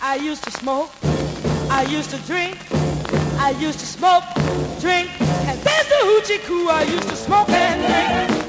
I used to smoke, I used to drink, I used to smoke, drink, and there's the hoochie coo. I used to smoke and drink.